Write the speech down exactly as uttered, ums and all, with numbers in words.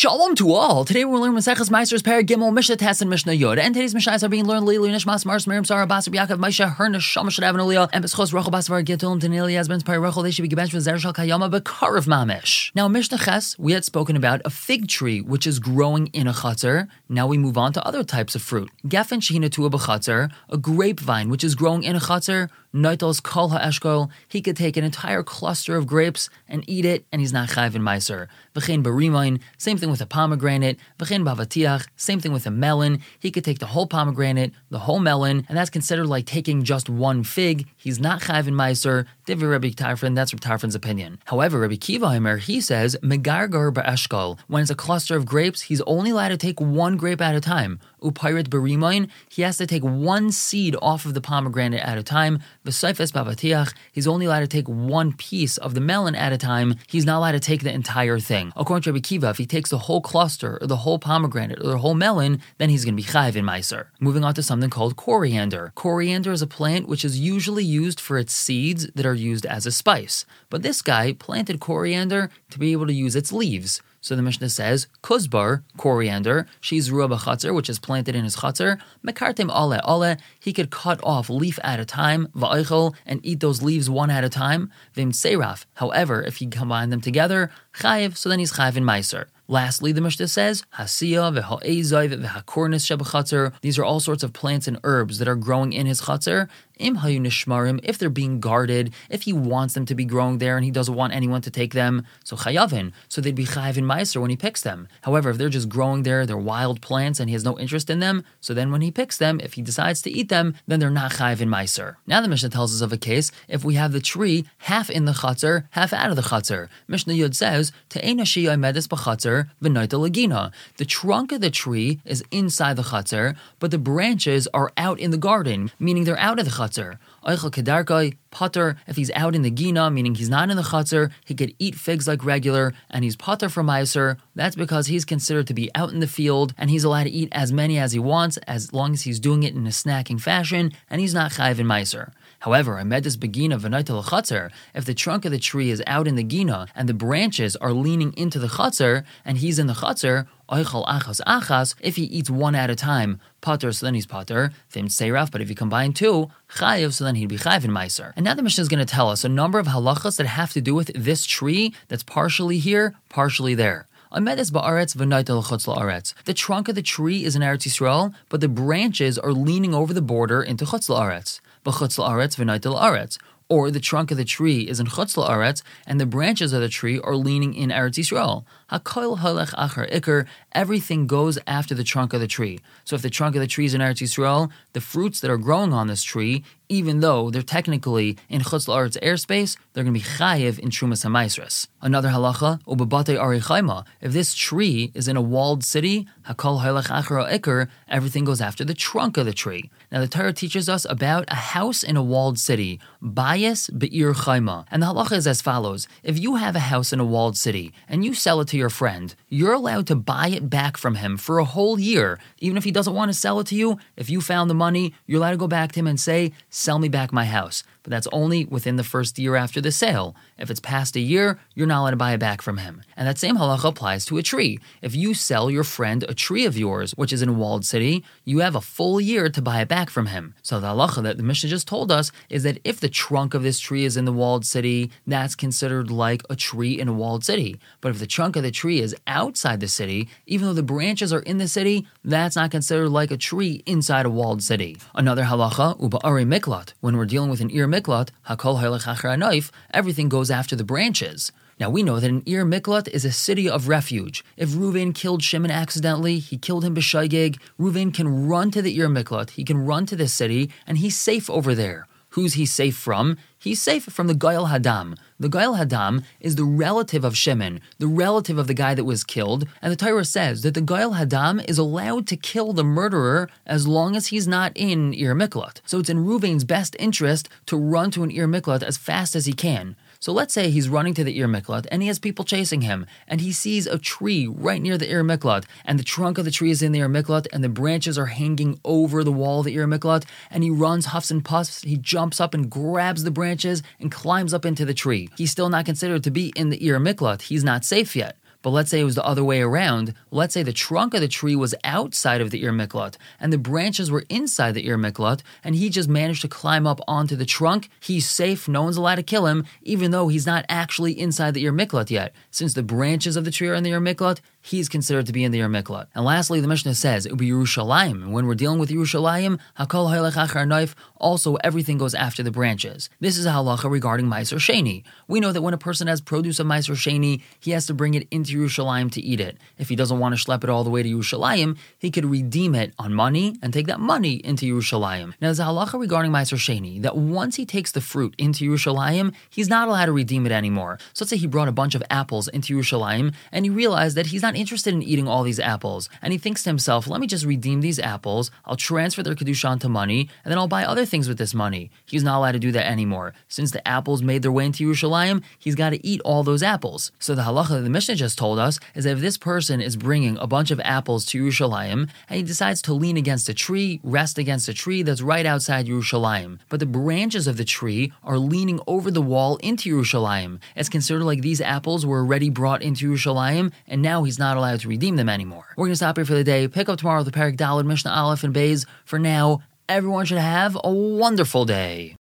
Shalom to all. Today we're learning Maseches Meisers Perek Gimel Mishnah Tes and Mishnah Yod. And today's Mishnahs are being learned Leilu Nishmas Mars Miriam Sarah Basar Yaakov Moshe Her Neshama Shadav Nolio and Beschos Rachel Basar Gitulum Daniel Yazben's Pari Rachel. They should be gebenched with Zershal Kayama Bekarav Mamish. Now Mishnah Ches, we had spoken about a fig tree which is growing in a chutzner. Now we move on to other types of fruit. Gefen Shehina Tua B'Chutzner, a grapevine which is growing in a chutzner. Noitos Kol HaEshkol, he could take an entire cluster of grapes and eat it, and he's not chayv in Meiser. V'chein Barimain, same thing with a pomegranate. V'chein Bavatiach, same thing with a melon. He could take the whole pomegranate, the whole melon, and that's considered like taking just one fig. He's not chayv in Meiser. Divi Rabbi Tarfon, that's Rabbi Tarfon's opinion. However, Rabbi Kiva Omer, he says, Megargar Ba'eshkol, when it's a cluster of grapes, he's only allowed to take one grape at a time. Upayrit Barimain, he has to take one seed off of the pomegranate at a time. V'saifes Bavatiach, he's only allowed to take one piece of the melon at a time. He's not allowed to take the entire thing. According to Rabbi Kiva, if he takes the whole cluster, or the whole pomegranate, or the whole melon, then he's going to be chayv in Meiser. Moving on to something called coriander. Coriander is a plant which is usually used for its seeds that are used as a spice. But this guy planted coriander to be able to use its leaves. So the Mishnah says, Kuzbar, coriander, she's ruah b'chatzar, which is planted in his chatzar, mekartem ale ale, he could cut off leaf at a time, va'eichel, and eat those leaves one at a time, vim seiraf. However, if he combine them together, chayiv, so then he's chayiv in meiser. Lastly, the Mishnah says, Hasiya v'ha'ezai v'ha'kornis sheb'chatzar. These are all sorts of plants and herbs that are growing in his chatzar. Im hayu nishmarim, if they're being guarded, if he wants them to be growing there and he doesn't want anyone to take them, so chayavin, so they'd be chayav in meiser when he picks them. However, if they're just growing there, they're wild plants and he has no interest in them, so then when he picks them, if he decides to eat them, then they're not chayav in meiser. Now the Mishnah tells us of a case, if we have the tree half in the chatzar, half out of the chatzar. Mishnah Yud says, Te'ena shiyai medis b'chatzar, v'noita lagina. The trunk of the tree is inside the chatzar, but the branches are out in the garden, meaning they're out of the chatzar. Eichel kedarkai, pater, if he's out in the gina, meaning he's not in the chatzar, he could eat figs like regular, and he's pater from meiser. That's because he's considered to be out in the field, and he's allowed to eat as many as he wants, as long as he's doing it in a snacking fashion, and he's not chayv in meiser. However, amedis begina v'noita l'chatzar, if the trunk of the tree is out in the gina, and the branches are leaning into the chatzar, and he's in the chatzar, oichal achas achas, if he eats one at a time, pater, so then he's pater, vim seiraf, but if you combine two, chayiv, so then he'd be chayiv in meiser. And now the Mishnah is going to tell us a number of halachas that have to do with this tree that's partially here, partially there. The trunk of the tree is in Eretz Yisrael, but the branches are leaning over the border into Chutz La'aretz. B'chutz la'aretz v'noita la'aretz. Or the trunk of the tree is in Chutz La'aretz, and the branches of the tree are leaning in Eretz Yisrael. HaKol halech achar ikar, everything goes after the trunk of the tree. So if the trunk of the tree is in Eretz Yisrael, the fruits that are growing on this tree, even though they're technically in Chutz La'aretz airspace, they're going to be chayiv in Trumas HaMaisres. Another halacha, ubabate ari chayma, if this tree is in a walled city, HaKol halech achar ikar, everything goes after the trunk of the tree. Now the Torah teaches us about a house in a walled city, bayis be'ir chayma. And the halacha is as follows, if you have a house in a walled city, and you sell it to your friend, you're allowed to buy it back from him for a whole year. Even if he doesn't want to sell it to you, if you found the money, you're allowed to go back to him and say, sell me back my house. But that's only within the first year after the sale. If it's past a year, you're not allowed to buy it back from him. And that same halacha applies to a tree. If you sell your friend a tree of yours, which is in a walled city, you have a full year to buy it back from him. So the halacha that the Mishnah just told us is that if the trunk of this tree is in the walled city, that's considered like a tree in a walled city. But if the trunk of the tree is outside the city, even though the branches are in the city, that's not considered like a tree inside a walled city. Another halacha, uba'ari miklat, when we're dealing with an ir miklat, hakol halech achar anoif, everything goes after the branches. Now we know that an Ir Miklat is a city of refuge. If Reuven killed Shimon accidentally, he killed him b'shaygeg, Reuven can run to the Ir Miklat, he can run to the city, and he's safe over there. Who's he safe from? He's safe from the Goyal Hadam. The Goyal Hadam is the relative of Shimon, the relative of the guy that was killed, and the Torah says that the Goyal Hadam is allowed to kill the murderer as long as he's not in Ir Miklat. So it's in Reuven's best interest to run to an Ir Miklat as fast as he can. So let's say he's running to the Ir Miklat and he has people chasing him and he sees a tree right near the Ir Miklat and the trunk of the tree is in the Ir Miklat and the branches are hanging over the wall of the Ir Miklat and he runs, huffs and puffs, he jumps up and grabs the branches and climbs up into the tree. He's still not considered to be in the Ir Miklat. He's not safe yet. But let's say it was the other way around. Let's say the trunk of the tree was outside of the Ir Miklat, and the branches were inside the Ir Miklat, and he just managed to climb up onto the trunk. He's safe, no one's allowed to kill him, even though he's not actually inside the Ir Miklat yet. Since the branches of the tree are in the Ir Miklat, he's considered to be in the Ir Miklat. And lastly, the Mishnah says, it would be Yerushalayim. And when we're dealing with Yerushalayim, Hakol Haylech Achar Knife, also everything goes after the branches. This is a halacha regarding Meiser Sheni. We know that when a person has produce of Meiser Sheni, he has to bring it into Yerushalayim to eat it. If he doesn't want to schlep it all the way to Yerushalayim, he could redeem it on money and take that money into Yerushalayim. Now, there's a halacha regarding Meiser Sheni that once he takes the fruit into Yerushalayim, he's not allowed to redeem it anymore. So let's say he brought a bunch of apples into Yerushalayim, and he realized that he's not interested in eating all these apples. And he thinks to himself, let me just redeem these apples, I'll transfer their Kedushan to money, and then I'll buy other things with this money. He's not allowed to do that anymore. Since the apples made their way into Yerushalayim, he's got to eat all those apples. So the halacha that the Mishnah just told us is that if this person is bringing a bunch of apples to Yerushalayim, and he decides to lean against a tree, rest against a tree that's right outside Yerushalayim, but the branches of the tree are leaning over the wall into Yerushalayim, it's considered like these apples were already brought into Yerushalayim, and now he's not allowed to redeem them anymore. We're going to stop here for the day, pick up tomorrow with the Perek Daled, Mishnah Aleph and Beis. For now, everyone should have a wonderful day.